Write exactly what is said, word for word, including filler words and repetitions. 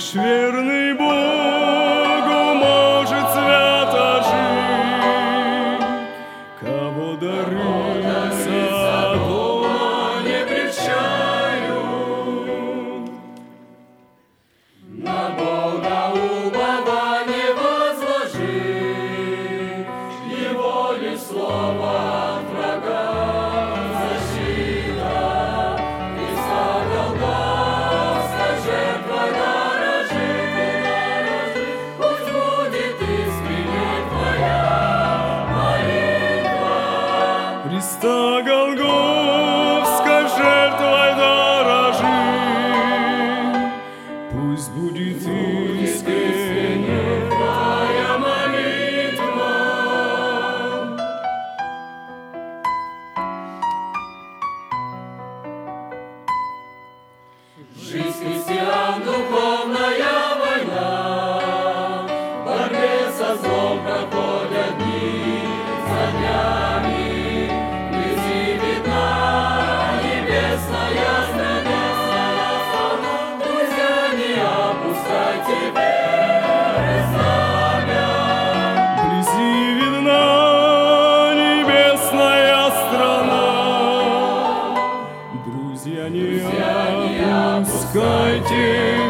Лишь верный Богу может свято жить, кого дары Содома не прельщают. На Бога упование возложи, Его лишь слово от врага защита. Христа Голгофская жертва дорожит и дорожит, пусть будет искренней твоя молитва. Христа Голгофской жертвой дорожи, пусть будет искренне твоя молитва. Жизнь христиан — духовная война, в борьбе со злом проходят дни за днями. Вблизи видна небесная страна, друзья, не опускайте веры знамя. Вблизи видна небесная страна, друзья, не опускайте